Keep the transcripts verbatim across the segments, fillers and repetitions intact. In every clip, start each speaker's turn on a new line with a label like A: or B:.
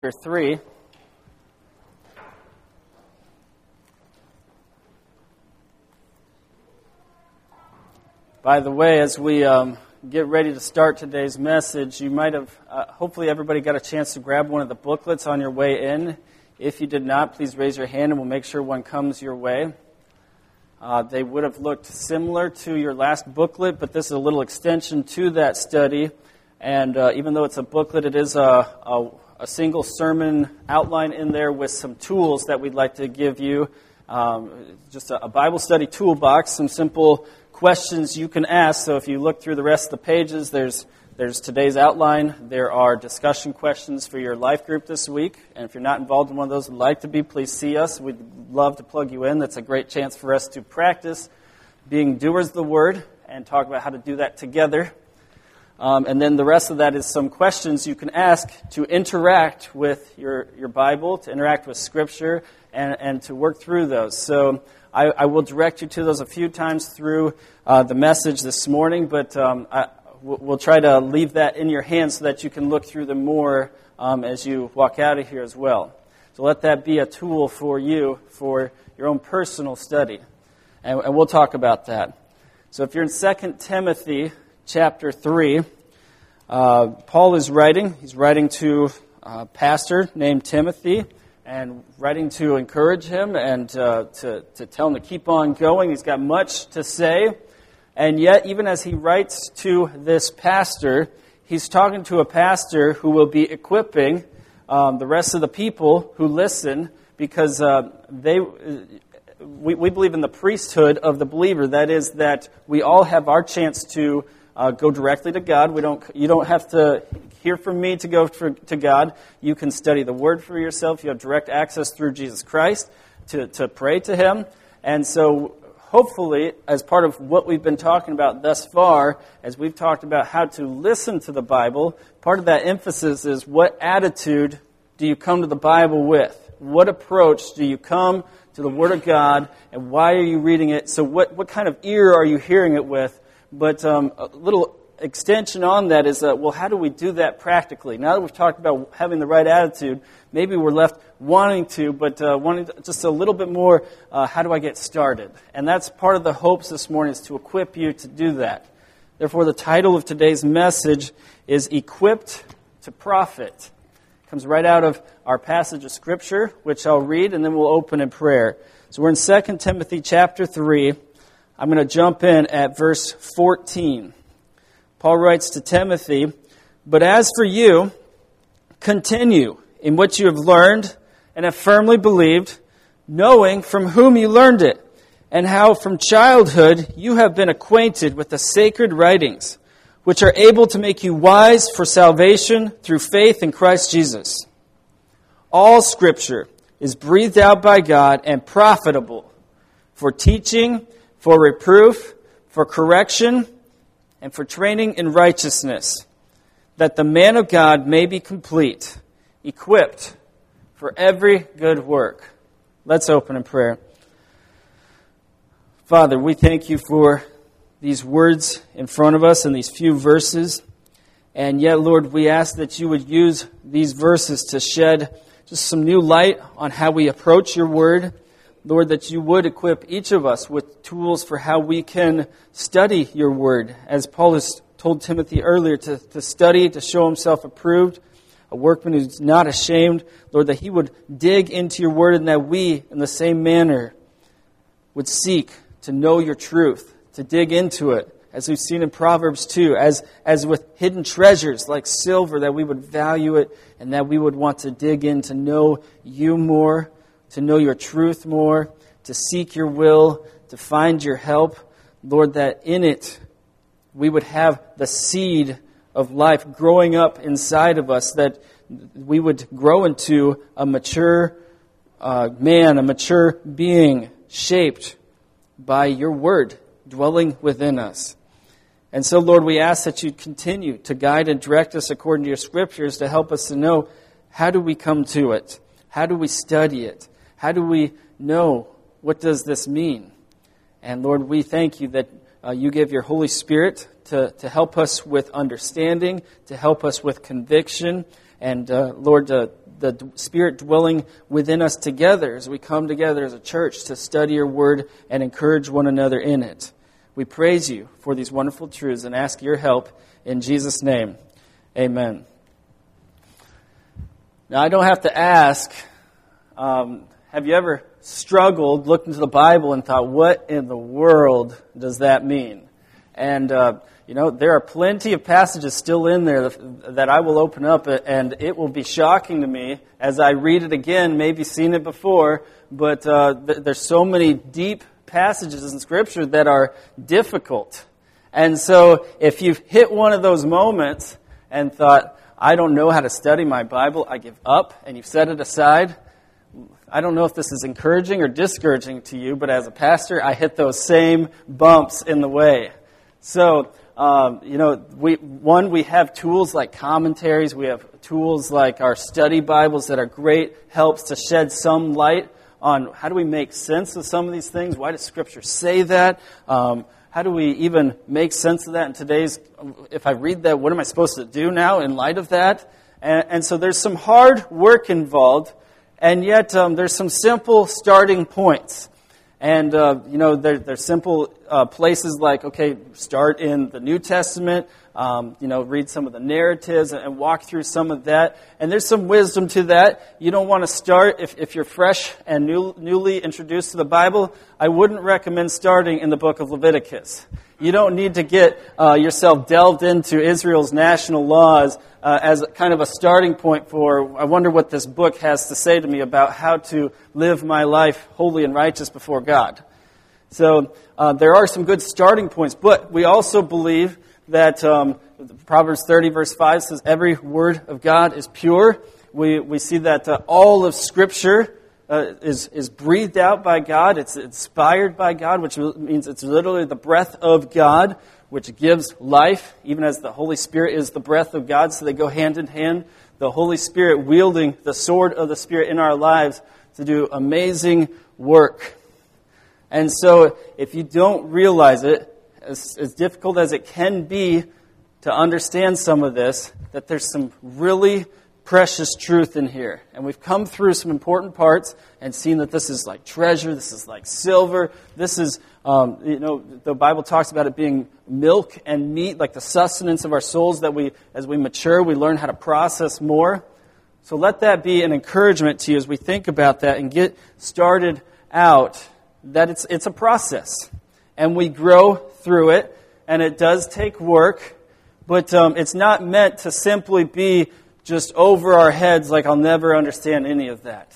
A: Chapter three. By the way, as we um, get ready to start today's message, you might have, uh, hopefully everybody got a chance to grab one of the booklets on your way in. If you did not, please raise your hand and we'll make sure one comes your way. Uh, they would have looked similar to your last booklet, but this is a little extension to that study. And uh, even though it's a booklet, it is a, a a single sermon outline in there with some tools that we'd like to give you. Um, just a, a Bible study toolbox, some simple questions you can ask. So if you look through the rest of the pages, there's there's today's outline. There are discussion questions for your life group this week. And if you're not involved in one of those and would like to be, please see us. We'd love to plug you in. That's a great chance for us to practice being doers of the Word and talk about how to do that together. Um, and then the rest of that is some questions you can ask to interact with your, your Bible, to interact with Scripture, and, and to work through those. So I, I will direct you to those a few times through uh, the message this morning, but um, I, we'll try to leave that in your hands so that you can look through them more um, as you walk out of here as well. So let that be a tool for you for your own personal study. And, and we'll talk about that. So if you're in Second Timothy chapter three, uh, Paul is writing. He's writing to a pastor named Timothy and writing to encourage him and uh, to, to tell him to keep on going. He's got much to say. And yet, even as he writes to this pastor, he's talking to a pastor who will be equipping um, the rest of the people who listen, because uh, they... We, we believe in the priesthood of the believer. That is, that we all have our chance to uh, go directly to God. We don't. You don't have to hear from me to go for, to God. You can study the Word for yourself. You have direct access through Jesus Christ to, to pray to Him. And so, hopefully, as part of what we've been talking about thus far, as we've talked about how to listen to the Bible, part of that emphasis is what attitude do you come to the Bible with? What approach do you come to the Word of God, and why are you reading it? So what, what kind of ear are you hearing it with? But um, a little extension on that is, uh, well, how do we do that practically? Now that we've talked about having the right attitude, maybe we're left wanting to, but uh, wanting to, just a little bit more, uh, how do I get started? And that's part of the hopes this morning, is to equip you to do that. Therefore, the title of today's message is Equipped to Profit. Comes right out of our passage of Scripture, which I'll read, and then we'll open in prayer. So we're in Second Timothy chapter three. I'm going to jump in at verse fourteen. Paul writes to Timothy, "But as for you, continue in what you have learned and have firmly believed, knowing from whom you learned it, and how from childhood you have been acquainted with the sacred writings, which are able to make you wise for salvation through faith in Christ Jesus. All Scripture is breathed out by God and profitable for teaching, for reproof, for correction, and for training in righteousness, that the man of God may be complete, equipped for every good work." Let's open in prayer. Father, we thank you for these words in front of us in these few verses. And yet, Lord, we ask that you would use these verses to shed just some new light on how we approach your word. Lord, that you would equip each of us with tools for how we can study your word. As Paul has told Timothy earlier, to, to study, to show himself approved, a workman who's not ashamed. Lord, that he would dig into your word, and that we, in the same manner, would seek to know your truth, to dig into it, as we've seen in Proverbs two, as, as with hidden treasures like silver, that we would value it, and that we would want to dig in to know you more, to know your truth more, to seek your will, to find your help. Lord, that in it we would have the seed of life growing up inside of us, that we would grow into a mature uh, man, a mature being, shaped by your word dwelling within us. And so, Lord, we ask that you'd continue to guide and direct us according to your Scriptures, to help us to know, how do we come to it? How do we study it? How do we know, what does this mean? And Lord, we thank you that uh, you give your Holy Spirit to, to help us with understanding, to help us with conviction. And uh, Lord, uh, the Spirit dwelling within us together as we come together as a church to study your word and encourage one another in it. We praise you for these wonderful truths and ask your help in Jesus' name. Amen. Now, I don't have to ask, um, have you ever struggled, looked into the Bible and thought, what in the world does that mean? And, uh, you know, there are plenty of passages still in there that I will open up, and it will be shocking to me as I read it again, maybe seen it before, but uh, th- there's so many deep passages in Scripture that are difficult. And so if you've hit one of those moments and thought, I don't know how to study my Bible, I give up, and you've set it aside, I don't know if this is encouraging or discouraging to you, but as a pastor, I hit those same bumps in the way. So, um, you know, we one, we have tools like commentaries. We have tools like our study Bibles that are great helps to shed some light on how do we make sense of some of these things. Why does Scripture say that? Um, how do we even make sense of that in today's, if I read that, what am I supposed to do now in light of that? And, and so there's some hard work involved. And yet, um, there's some simple starting points. And, uh, you know, there, there's simple uh, places like, okay, start in the New Testament, um, you know, read some of the narratives and, and walk through some of that. And there's some wisdom to that. You don't want to start, if, if you're fresh and new, newly introduced to the Bible, I wouldn't recommend starting in the book of Leviticus. You don't need to get uh, yourself delved into Israel's national laws uh, as kind of a starting point for, I wonder what this book has to say to me about how to live my life holy and righteous before God. So uh, there are some good starting points, but we also believe that um, Proverbs thirty verse five says every word of God is pure. We we see that uh, all of Scripture Uh, is, is breathed out by God. It's inspired by God, which means it's literally the breath of God, which gives life, even as the Holy Spirit is the breath of God, so they go hand in hand. The Holy Spirit wielding the sword of the Spirit in our lives to do amazing work. And so, if you don't realize it, as, as difficult as it can be to understand some of this, that there's some really precious truth in here. And we've come through some important parts and seen that this is like treasure, this is like silver, this is, um, you know, the Bible talks about it being milk and meat, like the sustenance of our souls, that we, as we mature, we learn how to process more. So let that be an encouragement to you as we think about that and get started out, that it's, it's a process. And we grow through it, and it does take work, but um, it's not meant to simply be just over our heads like I'll never understand any of that.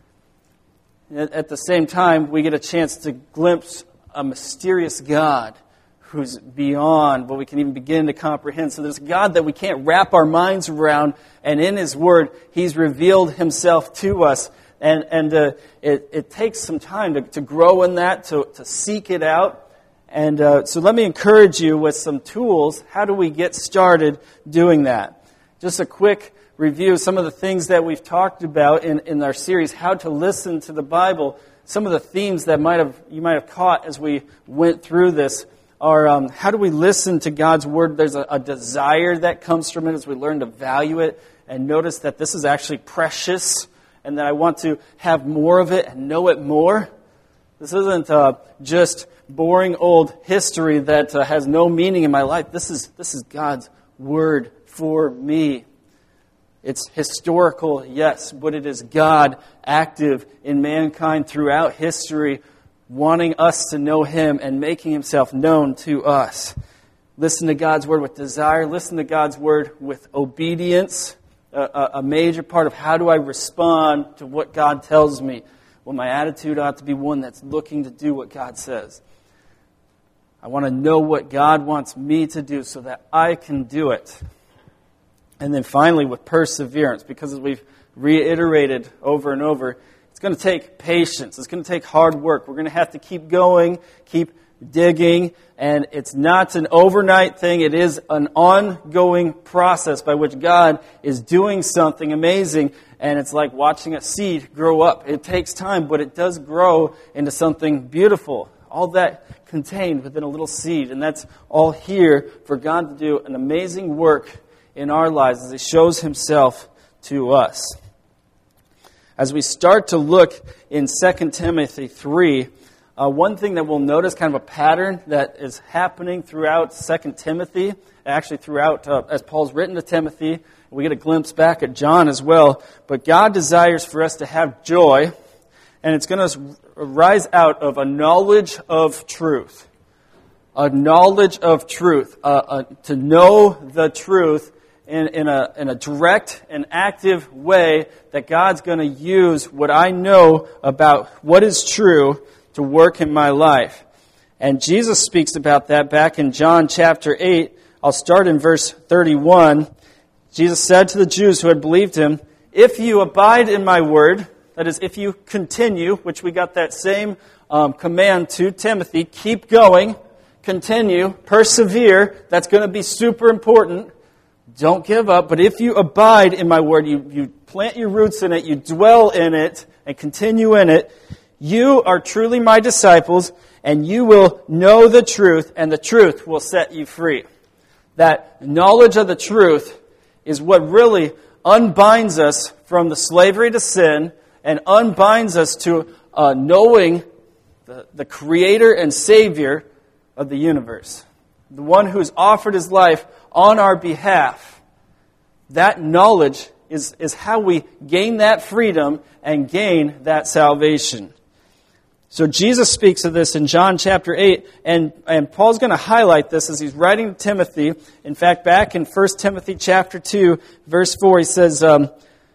A: At the same time, we get a chance to glimpse a mysterious God who's beyond what we can even begin to comprehend. So there's a God that we can't wrap our minds around, and in His Word, He's revealed Himself to us. And, and uh, it, it takes some time to, to grow in that, to, to seek it out. And uh, so let me encourage you with some tools. How do we get started doing that? Just a quick review of some of the things that we've talked about in, in our series, How to Listen to the Bible. Some of the themes that might have you might have caught as we went through this are um, how do we listen to God's Word? There's a, a desire that comes from it as we learn to value it and notice that this is actually precious and that I want to have more of it and know it more. This isn't uh, just boring old history that uh, has no meaning in my life. This is this is God's Word for me. It's historical, yes, but it is God active in mankind throughout history, wanting us to know Him and making Himself known to us. Listen to God's Word with desire. Listen to God's Word with obedience. A, a major part of how do I respond to what God tells me? Well, my attitude ought to be one that's looking to do what God says. I want to know what God wants me to do so that I can do it. And then finally, with perseverance, because as we've reiterated over and over, it's going to take patience. It's going to take hard work. We're going to have to keep going, keep digging, and it's not an overnight thing. It is an ongoing process by which God is doing something amazing, and it's like watching a seed grow up. It takes time, but it does grow into something beautiful. All that contained within a little seed, and that's all here for God to do an amazing work in our lives as He shows Himself to us. As we start to look in Second Timothy three, uh, one thing that we'll notice, kind of a pattern that is happening throughout Second Timothy, actually throughout, uh, as Paul's written to Timothy, we get a glimpse back at John as well, but God desires for us to have joy, and it's going to rise out of a knowledge of truth. A knowledge of truth. Uh, uh, to know the truth in, in, a, in a direct and active way, that God's going to use what I know about what is true to work in my life. And Jesus speaks about that back in John chapter eight. I'll start in verse thirty-one. Jesus said to the Jews who had believed him, "If you abide in my word," that is, if you continue, which we got that same um, command to Timothy, keep going, continue, persevere. That's going to be super important. Don't give up. But if you abide in my word, you, you plant your roots in it, you dwell in it, and continue in it, you are truly my disciples, and you will know the truth, and the truth will set you free. That knowledge of the truth is what really unbinds us from the slavery to sin and unbinds us to uh, knowing the, the Creator and Savior of the universe. The one who's offered His life on our behalf. That knowledge is, is how we gain that freedom and gain that salvation. So Jesus speaks of this in John chapter eight, and, and Paul's going to highlight this as he's writing to Timothy. In fact, back in First Timothy chapter two, verse four, he says, um,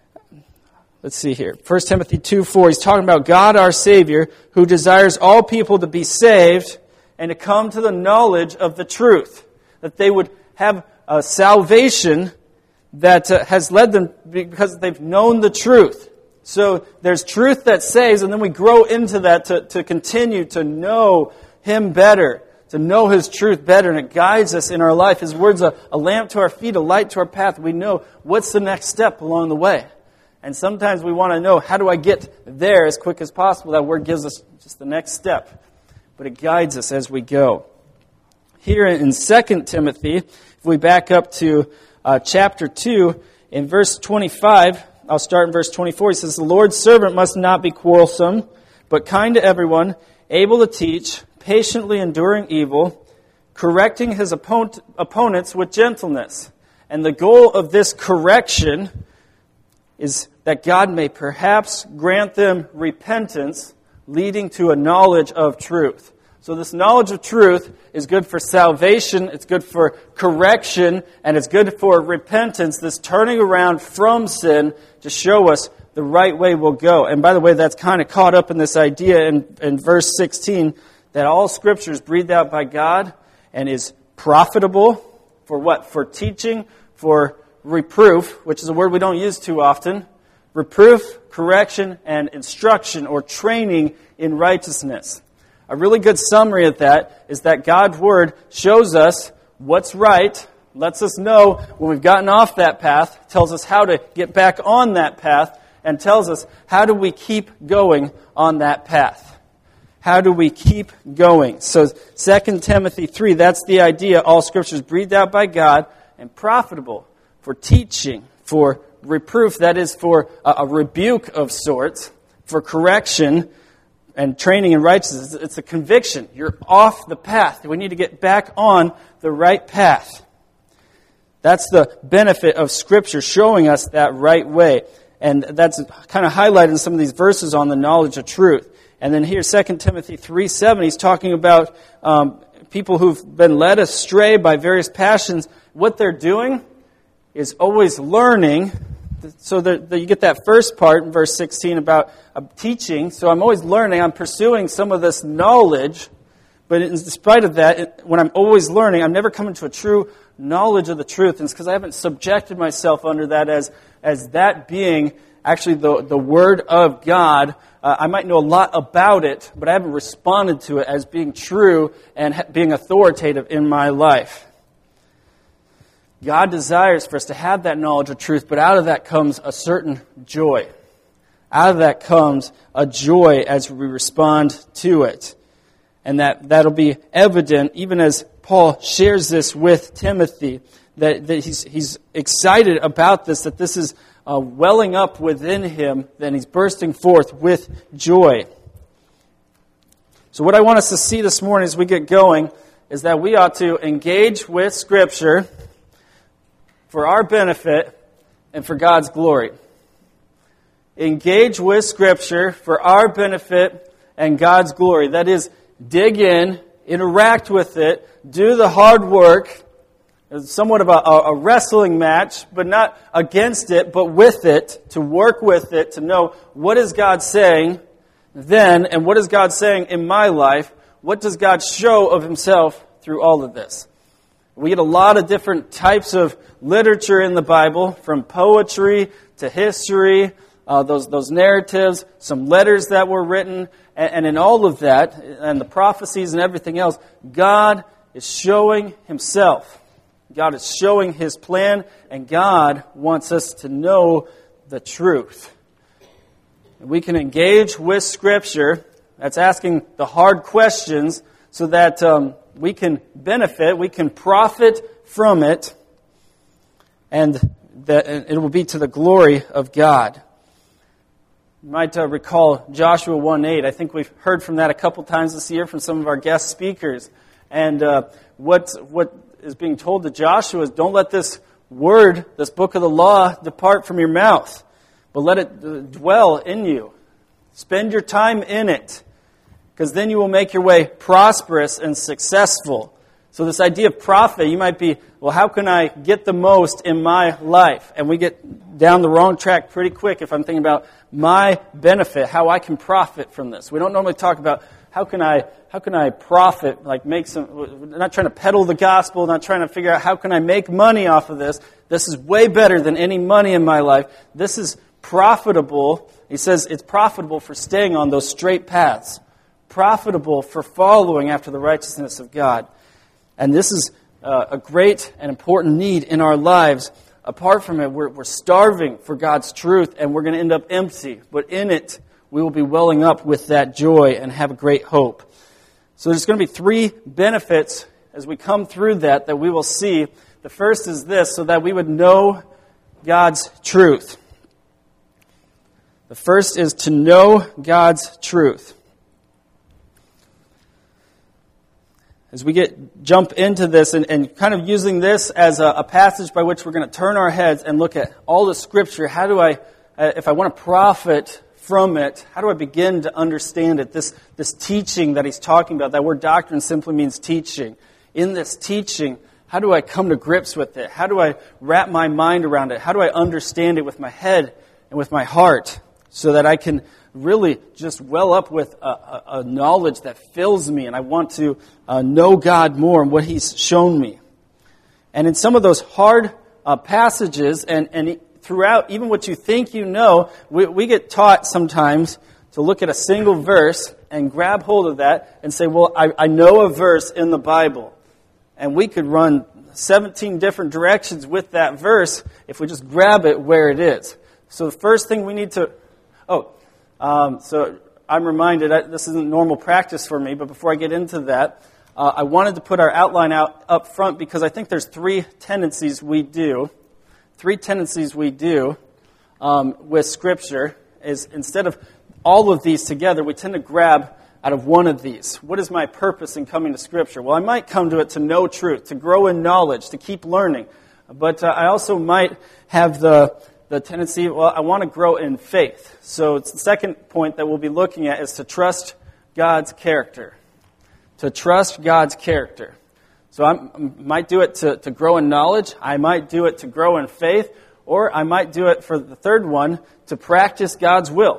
A: let's see here, First Timothy two four, he's talking about God our Savior, who desires all people to be saved and to come to the knowledge of the truth. That they would have a salvation that uh, has led them because they've known the truth. So there's truth that saves, and then we grow into that to, to continue to know Him better, to know His truth better, and it guides us in our life. His word's a, a lamp to our feet, a light to our path. We know what's the next step along the way. And sometimes we want to know, how do I get there as quick as possible? That word gives us just the next step. But it guides us as we go. Here in Second Timothy, if we back up to uh, chapter two, in verse twenty-five, I'll start in verse twenty-four. He says, "The Lord's servant must not be quarrelsome, but kind to everyone, able to teach, patiently enduring evil, correcting his opponent, opponents with gentleness." And the goal of this correction is that God may perhaps grant them repentance, leading to a knowledge of truth. So this knowledge of truth is good for salvation, it's good for correction, and it's good for repentance, this turning around from sin to show us the right way we'll go. And by the way, that's kind of caught up in this idea in, in verse sixteen, that all Scripture is breathed out by God and is profitable for what? For teaching, for reproof, which is a word we don't use too often. Reproof, correction, and instruction or training in righteousness. A really good summary of that is that God's Word shows us what's right, lets us know when we've gotten off that path, tells us how to get back on that path, and tells us how do we keep going on that path. How do we keep going? So Second Timothy three, that's the idea. All Scripture is breathed out by God and profitable for teaching, for reproof, that is for a, a rebuke of sorts, for correction, and training in righteousness. It's a conviction. You're off the path. We need to get back on the right path. That's the benefit of Scripture, showing us that right way. And that's kind of highlighted in some of these verses on the knowledge of truth. And then here, Second Timothy three seven, he's talking about um, people who've been led astray by various passions. What they're doing is always learning. So that you get that first part in verse sixteen about uh, teaching. So I'm always learning. I'm pursuing some of this knowledge. But in spite of that, it, when I'm always learning, I'm never coming to a true knowledge of the truth. And it's because I haven't subjected myself under that as, as that being actually the, the Word of God. Uh, I might know a lot about it, but I haven't responded to it as being true and ha- being authoritative in my life. God desires for us to have that knowledge of truth, but out of that comes a certain joy. Out of that comes a joy as we respond to it. And that, that'll be evident even as Paul shares this with Timothy, that, that he's, he's excited about this, that this is uh, welling up within him, then he's bursting forth with joy. So what I want us to see this morning as we get going is that we ought to engage with Scripture for our benefit and for God's glory. Engage with Scripture for our benefit and God's glory. That is, dig in, interact with it, do the hard work. It's somewhat of a, a wrestling match, but not against it, but with it, to work with it, to know what is God saying then, and what is God saying in my life? What does God show of Himself through all of this? We get a lot of different types of literature in the Bible, from poetry to history, uh, those those narratives, some letters that were written, and, and in all of that, and the prophecies and everything else, God is showing Himself. God is showing His plan, and God wants us to know the truth. We can engage with Scripture. That's asking the hard questions so that um, we can benefit, we can profit from it, and that it will be to the glory of God. You might uh, recall Joshua one eight. I think we've heard from that a couple times this year from some of our guest speakers. And uh, what what is being told to Joshua is, don't let this word, this book of the law, depart from your mouth, but let it dwell in you. Spend your time in it, because then you will make your way prosperous and successful. So this idea of profit, you might be, well, how can I get the most in my life? And we get down the wrong track pretty quick if I'm thinking about my benefit, how I can profit from this. We don't normally talk about how can I how can I profit, like make some, we're not trying to peddle the gospel, not trying to figure out how can I make money off of this. This is way better than any money in my life. This is profitable. He says it's profitable for staying on those straight paths. Profitable for following after the righteousness of God. And this is uh, a great and important need in our lives. Apart from it, we're, we're starving for God's truth, and we're going to end up empty. But in it, we will be welling up with that joy and have a great hope. So there's going to be three benefits as we come through that that we will see. The first is this, so that we would know God's truth. The first is to know God's truth. As we get jump into this and, and kind of using this as a, a passage by which we're going to turn our heads and look at all the Scripture, how do I, uh, if I want to profit from it, how do I begin to understand it? This, this teaching that he's talking about, that word doctrine simply means teaching. In this teaching, how do I come to grips with it? How do I wrap my mind around it? How do I understand it with my head and with my heart so that I can really just well up with a, a, a knowledge that fills me, and I want to uh, know God more and what He's shown me. And in some of those hard uh, passages, and, and throughout, even what you think you know, we, we get taught sometimes to look at a single verse and grab hold of that and say, well, I, I know a verse in the Bible. And we could run seventeen different directions with that verse if we just grab it where it is. So the first thing we need to... Oh, Um, so I'm reminded, I, this isn't normal practice for me, but before I get into that, uh, I wanted to put our outline out up front because I think there's three tendencies we do, three tendencies we do um, with Scripture is instead of all of these together, we tend to grab out of one of these. What is my purpose in coming to Scripture? Well, I might come to it to know truth, to grow in knowledge, to keep learning, but uh, I also might have the The tendency, well, I want to grow in faith. So it's the second point that we'll be looking at is to trust God's character. To trust God's character. So I might do it to, to grow in knowledge. I might do it to grow in faith. Or I might do it for the third one, to practice God's will.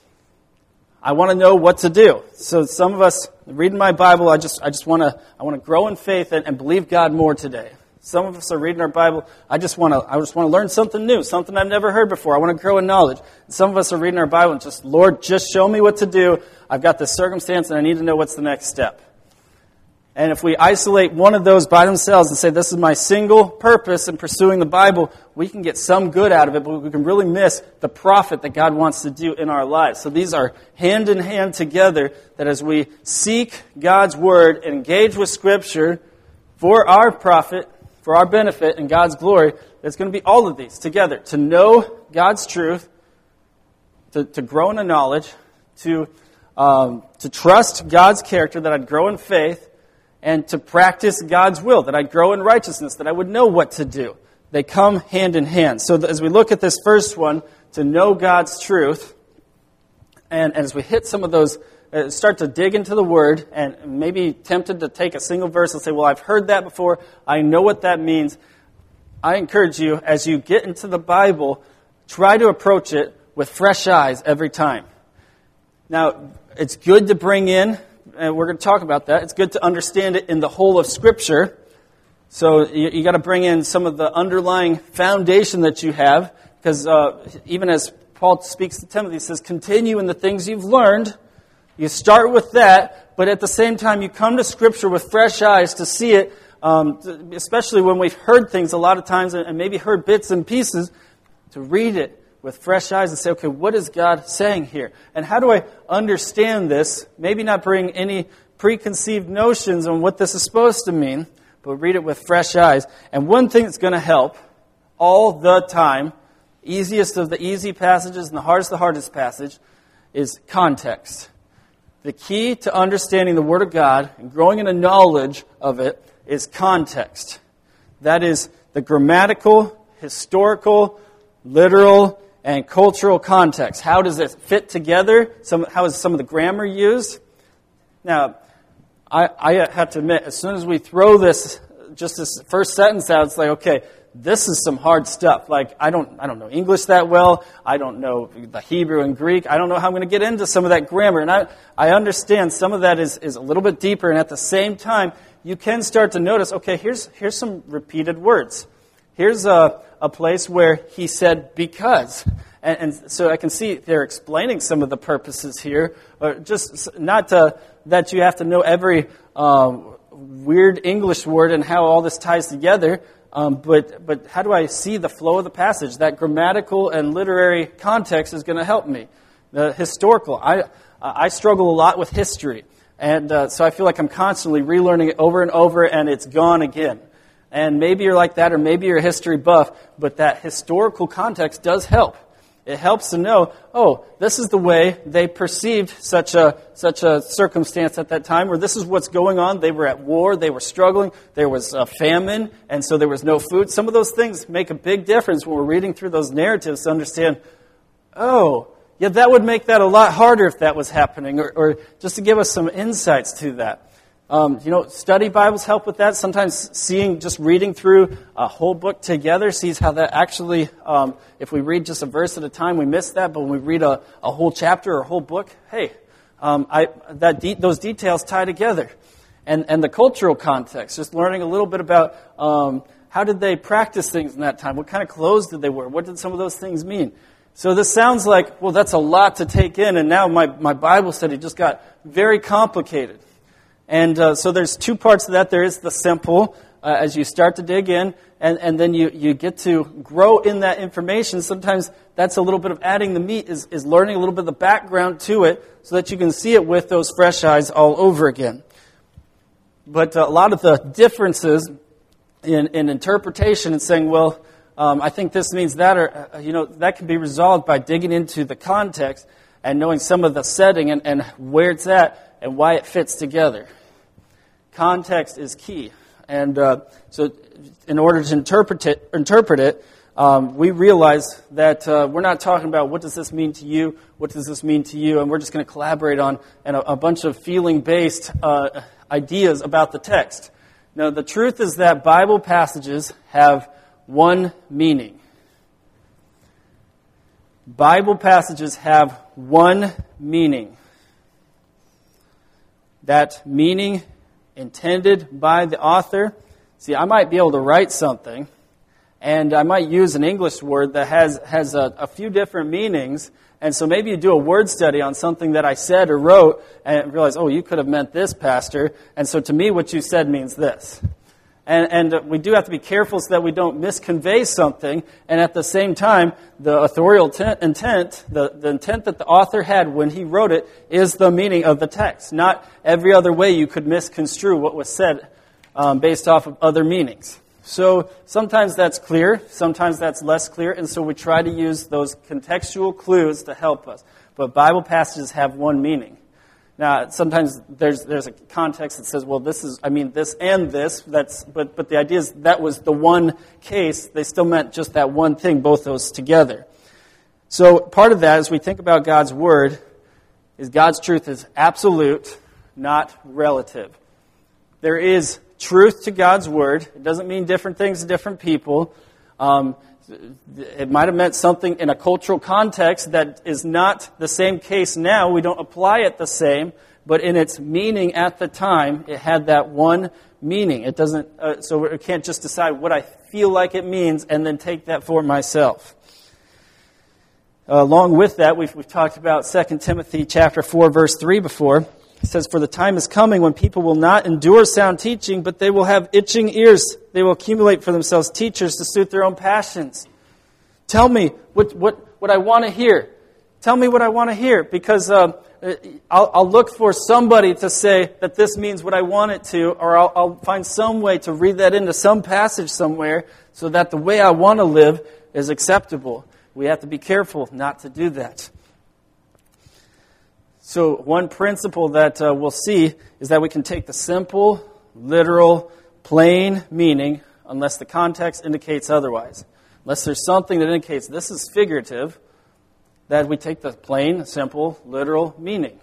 A: I want to know what to do. So some of us, reading my Bible, I just I just want to I want to grow in faith and, and believe God more today. Some of us are reading our Bible. I just want to. I just want to learn something new, something I've never heard before. I want to grow in knowledge. Some of us are reading our Bible and just, Lord, just show me what to do. I've got this circumstance and I need to know what's the next step. And if we isolate one of those by themselves and say, this is my single purpose in pursuing the Bible, we can get some good out of it, but we can really miss the profit that God wants to do in our lives. So these are hand in hand together, that as we seek God's Word and engage with Scripture for our profit for our benefit and God's glory, it's going to be all of these together. To know God's truth, to, to grow in a knowledge, to um, to trust God's character, that I'd grow in faith, and to practice God's will, that I'd grow in righteousness, that I would know what to do. They come hand in hand. So as we look at this first one, to know God's truth, and, and as we hit some of those, uh, start to dig into the Word, and maybe tempted to take a single verse and say, well, I've heard that before, I know what that means. I encourage you, as you get into the Bible, try to approach it with fresh eyes every time. Now, it's good to bring in, and we're going to talk about that, it's good to understand it in the whole of Scripture. So you, you got to bring in some of the underlying foundation that you have, because uh, even as Paul speaks to Timothy, he says, continue in the things you've learned. You start with that, but at the same time, you come to Scripture with fresh eyes to see it, um, especially when we've heard things a lot of times, and maybe heard bits and pieces, to read it with fresh eyes and say, okay, what is God saying here? And how do I understand this? Maybe not bring any preconceived notions on what this is supposed to mean, but read it with fresh eyes. And one thing that's going to help all the time, easiest of the easy passages and the hardest of the hardest passage, is context. The key to understanding the Word of God and growing in a knowledge of it is context. That is the grammatical, historical, literal, and cultural context. How does it fit together? Some, how is some of the grammar used? Now, I, I have to admit, as soon as we throw this, just this first sentence out, it's like, okay, this is some hard stuff. Like, I don't, I don't know English that well. I don't know the Hebrew and Greek. I don't know how I'm going to get into some of that grammar. And I, I understand some of that is, is a little bit deeper. And at the same time, you can start to notice, okay, here's, here's some repeated words. Here's a, a place where he said because. And, and so I can see they're explaining some of the purposes here. Or just not to, that you have to know every um, weird English word and how all this ties together. Um, but but how do I see the flow of the passage? That grammatical and literary context is going to help me. The historical. I, I struggle a lot with history. And uh, so I feel like I'm constantly relearning it over and over, and it's gone again. And maybe you're like that, or maybe you're a history buff, but that historical context does help. It helps to know, oh, this is the way they perceived such a such a circumstance at that time, or this is what's going on. They were at war, they were struggling, there was a famine, and so there was no food. Some of those things make a big difference when we're reading through those narratives to understand, oh, yeah, that would make that a lot harder if that was happening, or, or just to give us some insights to that. Um, you know, study Bibles help with that. Sometimes seeing, just reading through a whole book together sees how that actually, um, if we read just a verse at a time, we miss that. But when we read a, a whole chapter or a whole book, hey, um, I, that de- those details tie together. And and the cultural context, just learning a little bit about um, how did they practice things in that time? What kind of clothes did they wear? What did some of those things mean? So this sounds like, well, that's a lot to take in. And now my, my Bible study just got very complicated. And uh, so there's two parts to that. There is the simple, uh, as you start to dig in, and, and then you, you get to grow in that information. Sometimes that's a little bit of adding the meat, is, is learning a little bit of the background to it so that you can see it with those fresh eyes all over again. But uh, a lot of the differences in, in interpretation and saying, well, um, I think this means that, or, uh, you know, that can be resolved by digging into the context and knowing some of the setting and, and where it's at and why it fits together. Context is key. And uh, so in order to interpret it, interpret it um, we realize that uh, we're not talking about what does this mean to you, what does this mean to you, and we're just going to collaborate on and a, a bunch of feeling-based uh, ideas about the text. Now, the truth is that Bible passages have one meaning. Bible passages have one meaning. That meaning intended by the author. See, I might be able to write something, and I might use an English word that has, has a, a few different meanings. And so maybe you do a word study on something that I said or wrote and realize, oh, you could have meant this, Pastor. And so to me, what you said means this. And, and we do have to be careful so that we don't misconvey something. And at the same time, the authorial tent, intent, the, the intent that the author had when he wrote it is the meaning of the text. Not every other way you could misconstrue what was said um, based off of other meanings. So sometimes that's clear, sometimes that's less clear, and so we try to use those contextual clues to help us. But Bible passages have one meaning. Now, sometimes there's there's a context that says, well, this is, I mean, this and this, that's, but, but the idea is that was the one case. They still meant just that one thing, both those together. So part of that, as we think about God's Word, is God's truth is absolute, not relative. There is truth to God's Word. It doesn't mean different things to different people. Um, it might have meant something in a cultural context that is not the same case now. We don't apply it the same, but in its meaning at the time, it had that one meaning. It doesn't. Uh, so we can't just decide what I feel like it means and then take that for myself. Uh, along with that, we've, we've talked about Second Timothy chapter four, verse three before. It says, "For the time is coming when people will not endure sound teaching, but they will have itching ears. They will accumulate for themselves teachers to suit their own passions." Tell me what what, what I want to hear. Tell me what I want to hear, because uh, I'll, I'll look for somebody to say that this means what I want it to, or I'll, I'll find some way to read that into some passage somewhere so that the way I want to live is acceptable. We have to be careful not to do that. So one principle that uh, we'll see is that we can take the simple, literal, plain meaning unless the context indicates otherwise. Unless there's something that indicates this is figurative, that we take the plain, simple, literal meaning.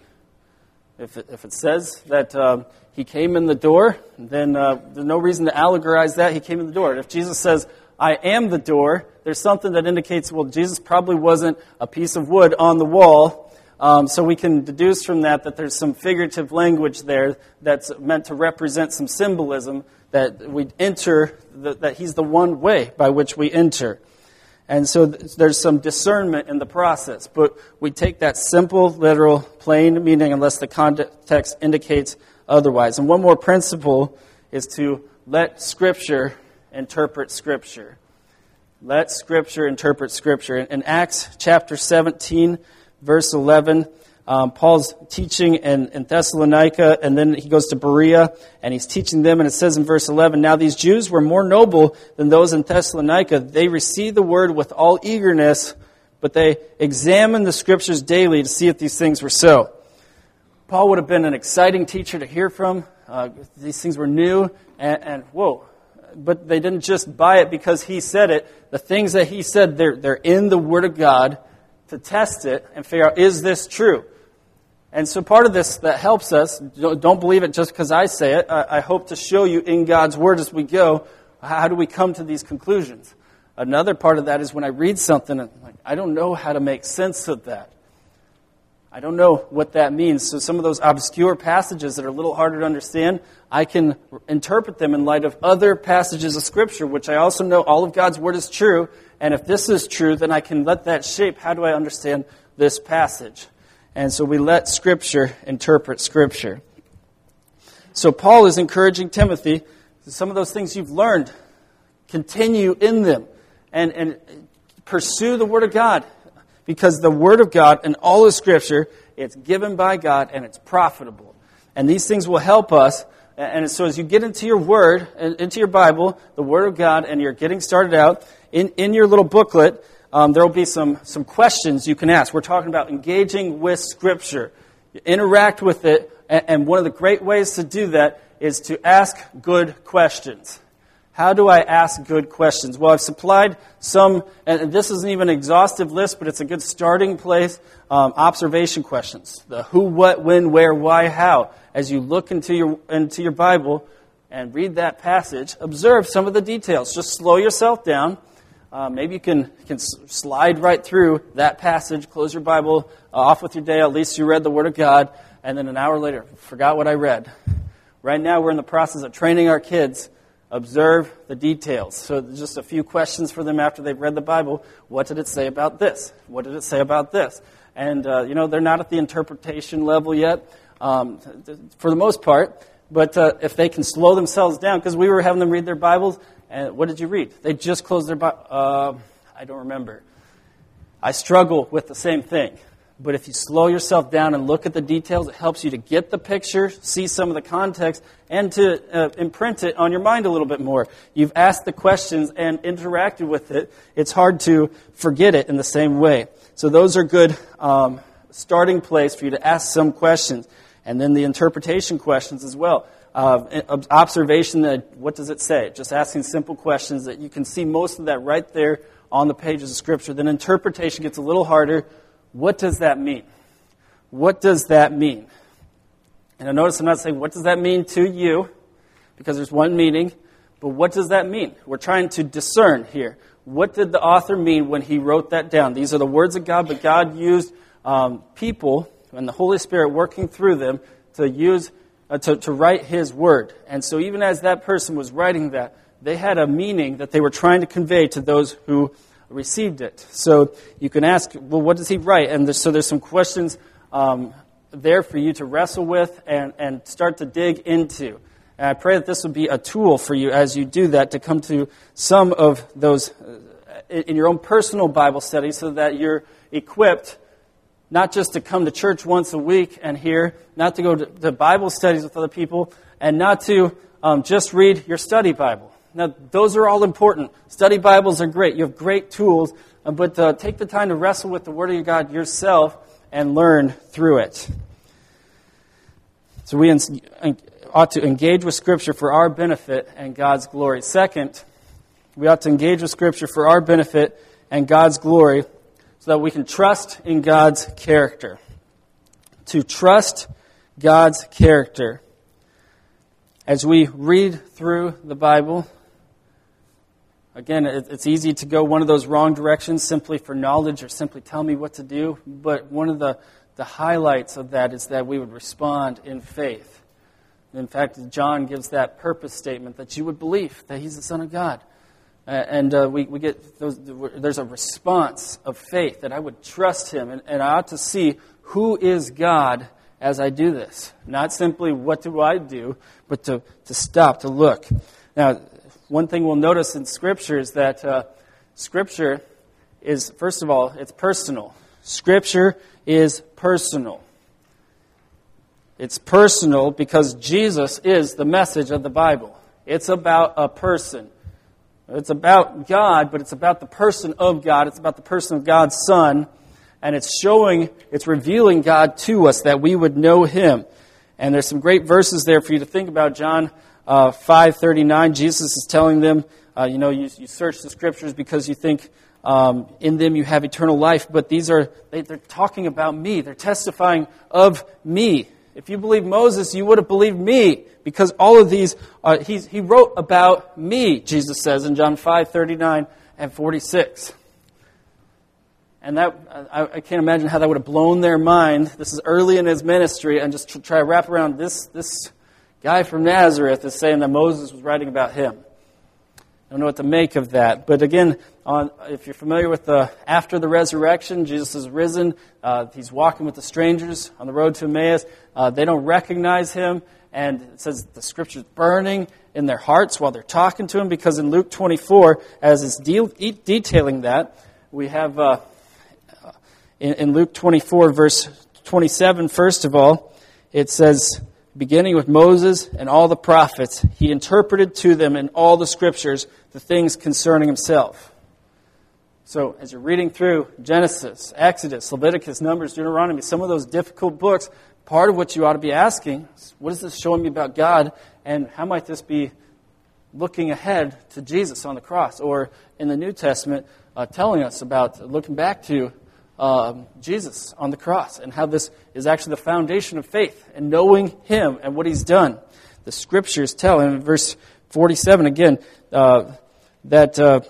A: If it, if it says that um, he came in the door, then uh, there's no reason to allegorize that he came in the door. If Jesus says, "I am the door," there's something that indicates, well, Jesus probably wasn't a piece of wood on the wall. Um, so we can deduce from that that there's some figurative language there that's meant to represent some symbolism, that we enter, the, that he's the one way by which we enter. And so th- there's some discernment in the process. But we take that simple, literal, plain meaning unless the context indicates otherwise. And one more principle is to let Scripture interpret Scripture. Let Scripture interpret Scripture. In, in Acts chapter seventeen, verse eleven, um, Paul's teaching in, in Thessalonica, and then he goes to Berea, and he's teaching them, and it says in verse eleven, "Now these Jews were more noble than those in Thessalonica. They received the word with all eagerness, but they examined the Scriptures daily to see if these things were so." Paul would have been an exciting teacher to hear from. Uh, these things were new, and, and whoa. But they didn't just buy it because he said it. The things that he said, they're, they're in the Word of God, to test it and figure out, is this true? And so part of this that helps us, don't believe it just because I say it. I hope to show you in God's Word as we go, how do we come to these conclusions? Another part of that is when I read something, I'm like, I don't know how to make sense of that. I don't know what that means. So some of those obscure passages that are a little harder to understand, I can interpret them in light of other passages of Scripture, which I also know all of God's Word is true. And if this is true, then I can let that shape, how do I understand this passage? And so we let Scripture interpret Scripture. So Paul is encouraging Timothy, some of those things you've learned, continue in them and, and pursue the Word of God. Because the Word of God and all of Scripture, it's given by God and it's profitable. And these things will help us. And so as you get into your Word, into your Bible, the Word of God, and you're getting started out, in, in your little booklet, um, there will be some, some questions you can ask. We're talking about engaging with Scripture. You interact with it, and, and one of the great ways to do that is to ask good questions. How do I ask good questions? Well, I've supplied some, and this isn't even an exhaustive list, but it's a good starting place, um, observation questions. The who, what, when, where, why, how. As you look into your into your Bible and read that passage, observe some of the details. Just slow yourself down. Uh, maybe you can, can slide right through that passage, close your Bible, uh, off with your day. At least you read the Word of God, and then an hour later, forgot what I read. Right now, we're in the process of training our kids. Observe the details. So just a few questions for them after they've read the Bible. What did it say about this? What did it say about this? And, uh, you know, they're not at the interpretation level yet, um, for the most part. But uh, if they can slow themselves down, because we were having them read their Bibles, and what did you read? They just closed their Bible. Uh, I don't remember. I struggle with the same thing. But if you slow yourself down and look at the details, it helps you to get the picture, see some of the context, and to uh, imprint it on your mind a little bit more. You've asked the questions and interacted with it. It's hard to forget it in the same way. So those are good um, starting place for you to ask some questions. And then the interpretation questions as well. Uh, observation, that what does it say? Just asking simple questions that you can see most of that right there on the pages of Scripture. Then interpretation gets a little harder. What does that mean? What does that mean? And I notice I'm not saying, what does that mean to you? Because there's one meaning. But what does that mean? We're trying to discern here. What did the author mean when he wrote that down? These are the words of God, but God used um, people and the Holy Spirit working through them to use uh, to, to write His Word. And so even as that person was writing that, they had a meaning that they were trying to convey to those who received it. So you can ask, well, what does he write? And there's, so there's some questions um, there for you to wrestle with and, and start to dig into. And I pray that this will be a tool for you as you do that to come to some of those uh, in your own personal Bible study so that you're equipped not just to come to church once a week and hear, not to go to, to Bible studies with other people, and not to um, just read your study Bible. Now, those are all important. Study Bibles are great. You have great tools, uh, but uh, take the time to wrestle with the Word of God yourself and learn through it. So we ought to engage with Scripture for our benefit and God's glory. Second, we ought to engage with Scripture for our benefit and God's glory so that we can trust in God's character. To trust God's character. As we read through the Bible, again, it's easy to go one of those wrong directions simply for knowledge or simply tell me what to do. But one of the, the highlights of that is that we would respond in faith. In fact, John gives that purpose statement that you would believe that He's the Son of God. Uh, and uh, we, we get those, there's a response of faith that I would trust Him. And, and I ought to see who is God as I do this. Not simply what do I do, but to, to stop, to look. Now, one thing we'll notice in Scripture is that uh, Scripture is, first of all, it's personal. Scripture is personal. It's personal because Jesus is the message of the Bible. It's about a person. It's about God, but it's about the person of God. It's about the person of God's Son. And it's showing, it's revealing God to us that we would know Him. And there's some great verses there for you to think about. John uh, five thirty-nine, Jesus is telling them, uh, you know, you, you search the Scriptures because you think um, in them you have eternal life. But these are, they, they're talking about me. They're testifying of me. If you believe Moses, you would have believed me. Because all of these, uh, he's, he wrote about me, Jesus says in John five thirty-nine and forty-six. And that I, I can't imagine how that would have blown their mind. This is early in his ministry, and just to try to wrap around this this guy from Nazareth is saying that Moses was writing about him. I don't know what to make of that. But again, on, if you're familiar with the after the resurrection, Jesus is risen. Uh, he's walking with the strangers on the road to Emmaus. Uh, they don't recognize him, and it says the Scripture's burning in their hearts while they're talking to him. Because in Luke twenty-four, as it's de- detailing that, we have. Uh, In, in Luke twenty-four, verse twenty-seven, first of all, it says, beginning with Moses and all the prophets, he interpreted to them in all the Scriptures the things concerning himself. So, as you're reading through Genesis, Exodus, Leviticus, Numbers, Deuteronomy, some of those difficult books, part of what you ought to be asking is, what is this showing me about God, and how might this be looking ahead to Jesus on the cross? Or in the New Testament, uh, telling us about looking back to Um, Jesus on the cross, and how this is actually the foundation of faith and knowing Him and what He's done. The Scriptures tell in verse forty-seven again uh, that uh,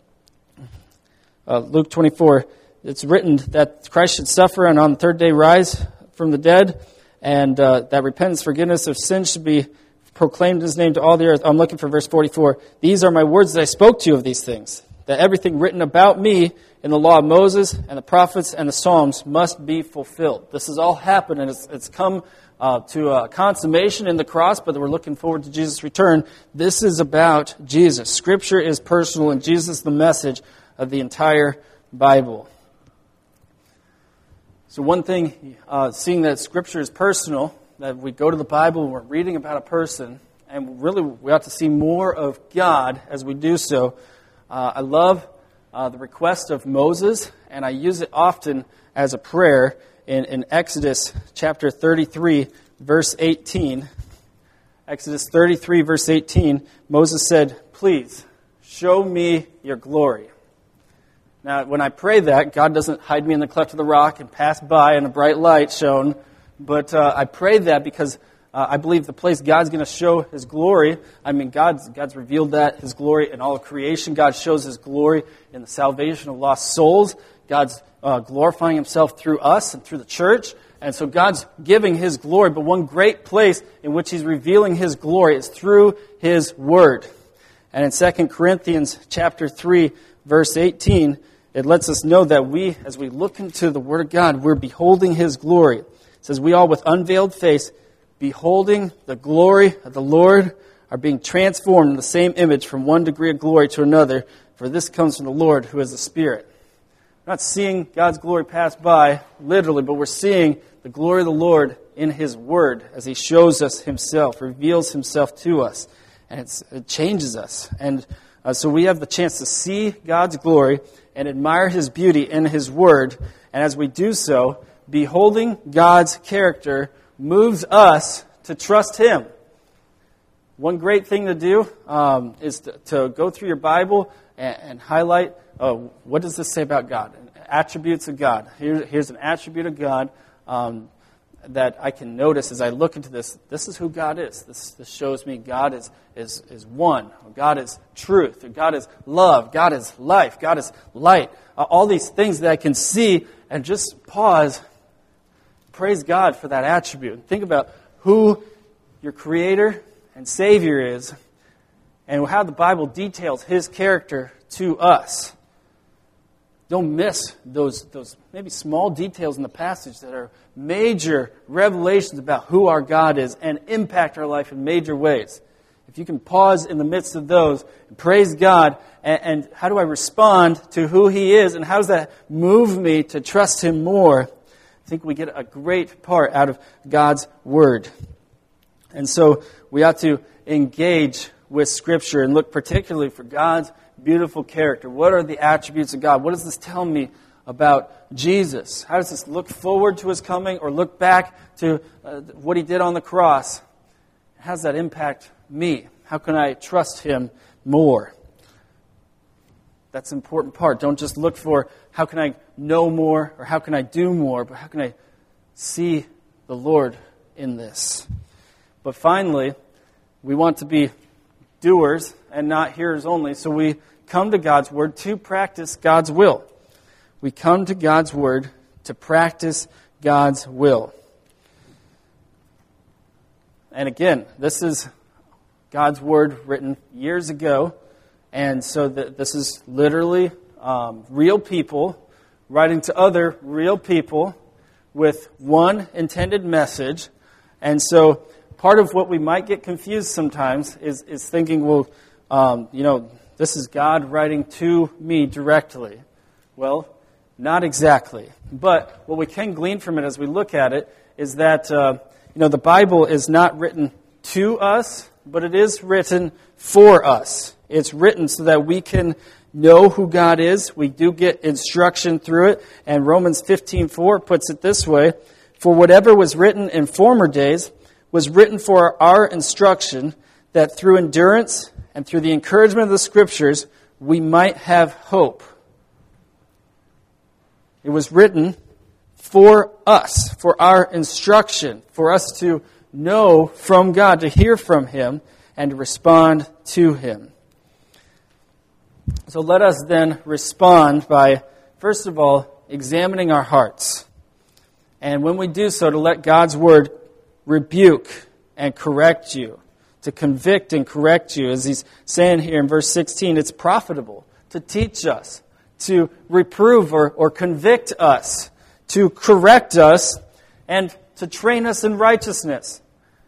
A: uh, Luke twenty-four, it's written that Christ should suffer and on the third day rise from the dead, and uh, that repentance, forgiveness of sins should be proclaimed in His name to all the earth. I'm looking for verse forty-four. These are my words that I spoke to you of these things, that everything written about me in the law of Moses and the prophets and the Psalms must be fulfilled. This has all happened, and it's, it's come uh, to a consummation in the cross, but we're looking forward to Jesus' return. This is about Jesus. Scripture is personal, and Jesus is the message of the entire Bible. So one thing, uh, seeing that Scripture is personal, that we go to the Bible and we're reading about a person, and really we ought to see more of God as we do so. Uh, I love uh, the request of Moses, and I use it often as a prayer in, in Exodus chapter thirty-three, verse eighteen. Exodus thirty-three, verse eighteen, Moses said, "Please, show me your glory." Now, when I pray that, God doesn't hide me in the cleft of the rock and pass by and a bright light shone. But uh, I pray that because uh, I believe the place God's going to show His glory, I mean, God's, God's revealed that, His glory in all of creation. God shows His glory in the salvation of lost souls. God's uh, glorifying Himself through us and through the church. And so God's giving His glory. But one great place in which He's revealing His glory is through His Word. And in Second Corinthians chapter three, verse eighteen, it lets us know that we, as we look into the Word of God, we're beholding His glory. It says, "We all with unveiled face, beholding the glory of the Lord, are being transformed in the same image from one degree of glory to another, for this comes from the Lord, who is the Spirit." We're not seeing God's glory pass by, literally, but we're seeing the glory of the Lord in His Word as He shows us Himself, reveals Himself to us, and it's, it changes us. And uh, so we have the chance to see God's glory and admire His beauty in His Word. And as we do so, beholding God's character moves us to trust Him. One great thing to do um, is to, to go through your Bible and, and highlight, uh, what does this say about God? Attributes of God. Here, here's an attribute of God um, that I can notice as I look into this. This is who God is. This, this shows me God is, is, is one. God is truth. God is love. God is life. God is light. Uh, all these things that I can see and just pause. Praise God for that attribute. Think about who your Creator and Savior is and how the Bible details His character to us. Don't miss those, those maybe small details in the passage that are major revelations about who our God is and impact our life in major ways. If you can pause in the midst of those and praise God, and, and how do I respond to who He is, and how does that move me to trust Him more, I think we get a great part out of God's Word. And so we ought to engage with Scripture and look particularly for God's beautiful character. What are the attributes of God? What does this tell me about Jesus? How does this look forward to His coming or look back to uh, what He did on the cross? How does that impact me? How can I trust Him more? That's an important part. Don't just look for how can I know more or how can I do more, but how can I see the Lord in this? But finally, we want to be doers and not hearers only. So we come to God's Word to practice God's will. We come to God's Word to practice God's will. And again, this is God's Word written years ago. And so the, this is literally um, real people writing to other real people with one intended message. And so part of what we might get confused sometimes is, is thinking, well, um, you know, this is God writing to me directly. Well, not exactly. But what we can glean from it as we look at it is that, uh, you know, the Bible is not written to us, but it is written for us. It's written so that we can know who God is. We do get instruction through it. And Romans fifteen four puts it this way: "For whatever was written in former days was written for our instruction, that through endurance and through the encouragement of the Scriptures, we might have hope." It was written for us, for our instruction, for us to know from God, to hear from Him, and to respond to Him. So let us then respond by, first of all, examining our hearts. And when we do so, to let God's Word rebuke and correct you, to convict and correct you. As He's saying here in verse sixteen, it's profitable to teach us, to reprove or, or convict us, to correct us, and to train us in righteousness.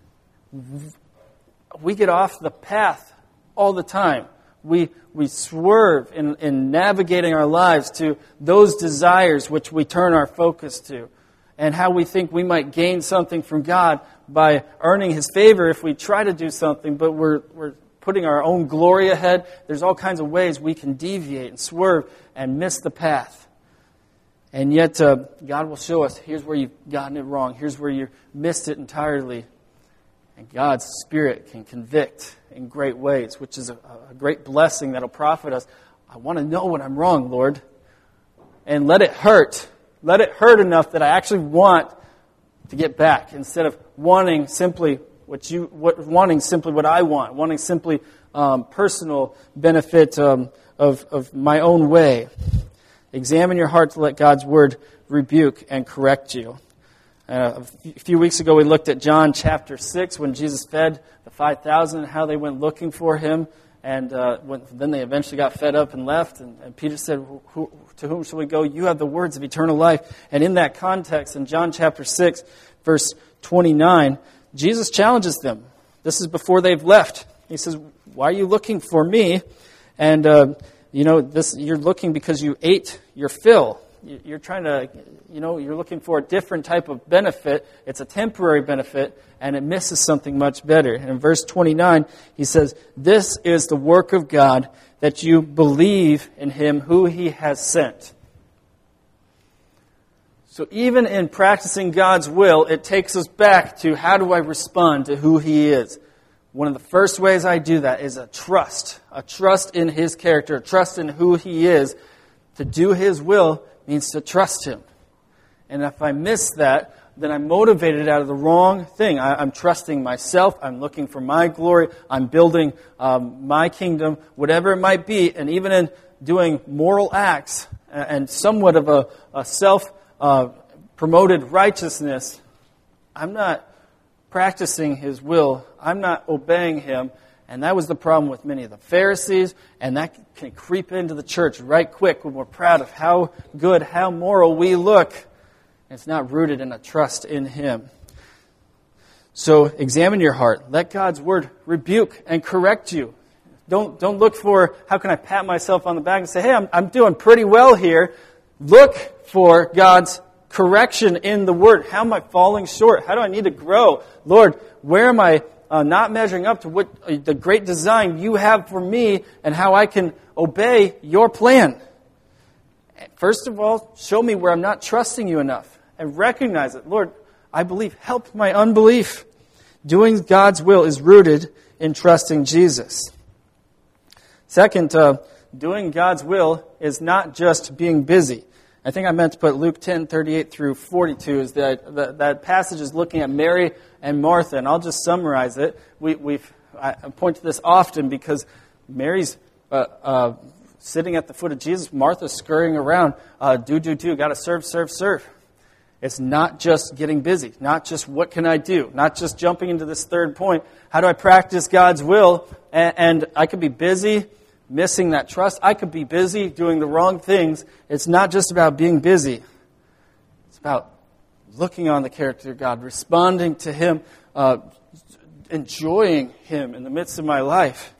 A: We get off the path all the time. We we swerve in, in navigating our lives to those desires which we turn our focus to. and how we think we might gain something from God by earning His favor if we try to do something, but we're we're putting our own glory ahead. There's all kinds of ways we can deviate and swerve and miss the path. And yet, uh, God will show us, here's where you've gotten it wrong. Here's where you missed it entirely. And God's Spirit can convict in great ways, which is a, a great blessing that will profit us. I want to know when I'm wrong, Lord. And let it hurt. Let it hurt enough that I actually want to get back, instead of wanting simply what you, what, wanting simply what I want, wanting simply um, personal benefit um, of, of my own way. Examine your heart to let God's Word rebuke and correct you. Uh, a few weeks ago we looked at John chapter six when Jesus fed the five thousand and how they went looking for Him. And uh, when, then they eventually got fed up and left. And, and Peter said, who, to whom shall we go? You have the words of eternal life. And in that context, in John chapter six, verse twenty-nine, Jesus challenges them. This is before they've left. He says, why are you looking for me? And, uh, you know, this you're looking because you ate your fill. You're trying to, you know, you're looking for a different type of benefit. It's a temporary benefit, and it misses something much better. And in verse twenty-nine, he says, this is the work of God, that you believe in Him who He has sent. So even in practicing God's will, it takes us back to how do I respond to who He is. One of the first ways I do that is a trust. A trust in His character, a trust in who He is. To do His will means to trust Him. And if I miss that, then I'm motivated out of the wrong thing. I, I'm trusting myself. I'm looking for my glory. I'm building um, my kingdom, whatever it might be. And even in doing moral acts and somewhat of a, a self-promoted uh, righteousness, I'm not practicing His will. I'm not obeying Him. And that was the problem with many of the Pharisees, and that can creep into the church right quick when we're proud of how good, how moral we look. It's not rooted in a trust in Him. So examine your heart. Let God's Word rebuke and correct you. Don't, don't look for, how can I pat myself on the back and say, hey, I'm, I'm doing pretty well here. Look for God's correction in the Word. How am I falling short? How do I need to grow? Lord, where am I Uh, not measuring up to what uh, the great design you have for me and how I can obey your plan? First of all, show me where I'm not trusting you enough and recognize it. Lord, I believe. Help my unbelief. Doing God's will is rooted in trusting Jesus. Second, uh, doing God's will is not just being busy. I think I meant to put Luke ten, thirty-eight through forty-two. Is that, that that passage is looking at Mary and Martha, and I'll just summarize it. We, we've I point to this often because Mary's uh, uh, sitting at the foot of Jesus. Martha's scurrying around. Uh, do, do, do. Got to serve, serve, serve. It's not just getting busy. Not just what can I do. Not just jumping into this third point. How do I practice God's will? And, and I could be busy, missing that trust. I could be busy doing the wrong things. It's not just about being busy. It's about looking on the character of God, responding to Him, uh, enjoying Him in the midst of my life.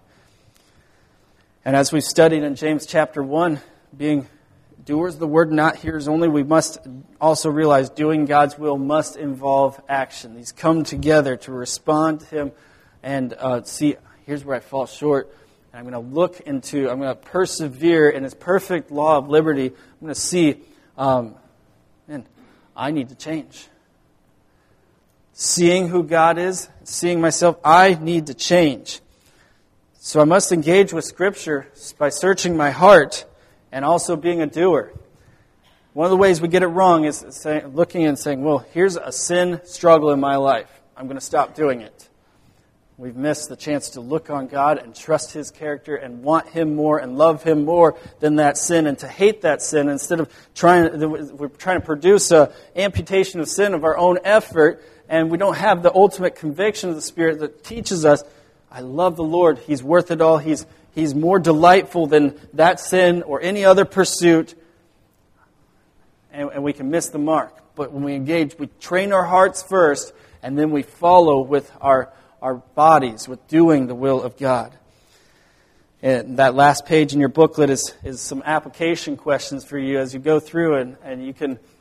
A: And as we've studied in James chapter one, being doers of the word, not hearers only, we must also realize doing God's will must involve action. These come together to respond to Him and uh, see, here's where I fall short. And I'm going to look into, I'm going to persevere in His perfect law of liberty. I'm going to see, um, man, I need to change. Seeing who God is, seeing myself, I need to change. So I must engage with Scripture by searching my heart and also being a doer. One of the ways we get it wrong is saying, looking and saying, well, here's a sin struggle in my life. I'm going to stop doing it. We've missed the chance to look on God and trust His character and want Him more and love Him more than that sin and to hate that sin instead of trying, we're trying to produce an amputation of sin of our own effort, and we don't have the ultimate conviction of the Spirit that teaches us, I love the Lord. He's worth it all. He's, he's more delightful than that sin or any other pursuit. And, and we can miss the mark. But when we engage, we train our hearts first, and then we follow with our our bodies with doing the will of God. And that last page in your booklet is, is some application questions for you as you go through, and, and you can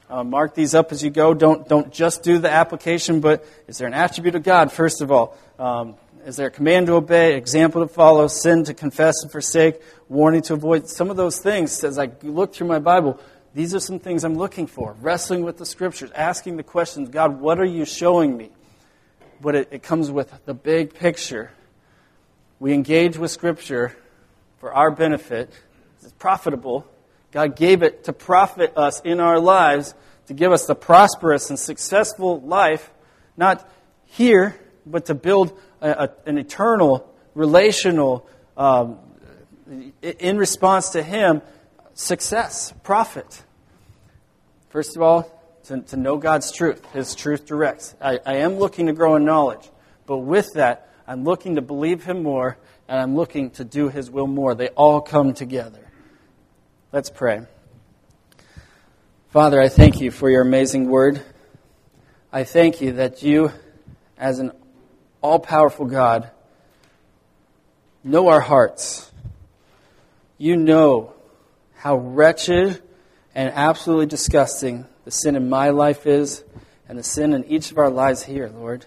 A: Uh, mark these up as you go. Don't don't just do the application, but is there an attribute of God, first of all? Um, is there a command to obey, example to follow, sin to confess and forsake, warning to avoid? Some of those things, as I look through my Bible, these are some things I'm looking for. Wrestling with the Scriptures, asking the questions, God, what are you showing me? But it, it comes with the big picture. We engage with Scripture for our benefit. It's profitable. God gave it to profit us in our lives, to give us the prosperous and successful life, not here, but to build a, a, an eternal, relational, um, in response to Him, success, profit. First of all, to, to know God's truth. His truth directs. I, I am looking to grow in knowledge, but with that, I'm looking to believe Him more, and I'm looking to do His will more. They all come together. Let's pray. Father, I thank you for your amazing word. I thank you that you, as an all-powerful God, know our hearts. You know how wretched and absolutely disgusting the sin in my life is and the sin in each of our lives here, Lord.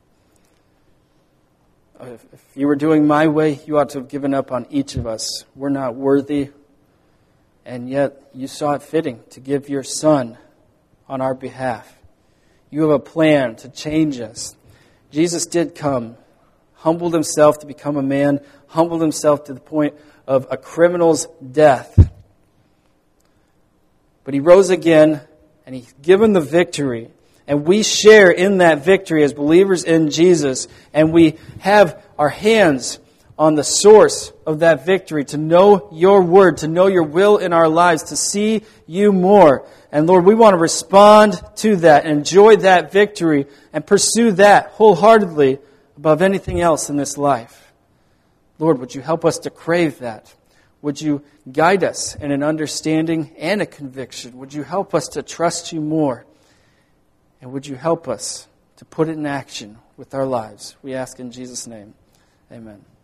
A: If you were doing my way, you ought to have given up on each of us. We're not worthy. And yet, you saw it fitting to give your Son on our behalf. You have a plan to change us. Jesus did come, humbled Himself to become a man, humbled Himself to the point of a criminal's death. But He rose again, and He's given the victory. And we share in that victory as believers in Jesus. And we have our hands on the source of that victory, to know your word, to know your will in our lives, to see you more. And Lord, we want to respond to that, enjoy that victory, and pursue that wholeheartedly above anything else in this life. Lord, would you help us to crave that? Would you guide us in an understanding and a conviction? Would you help us to trust you more? And would you help us to put it in action with our lives? We ask in Jesus' name. Amen.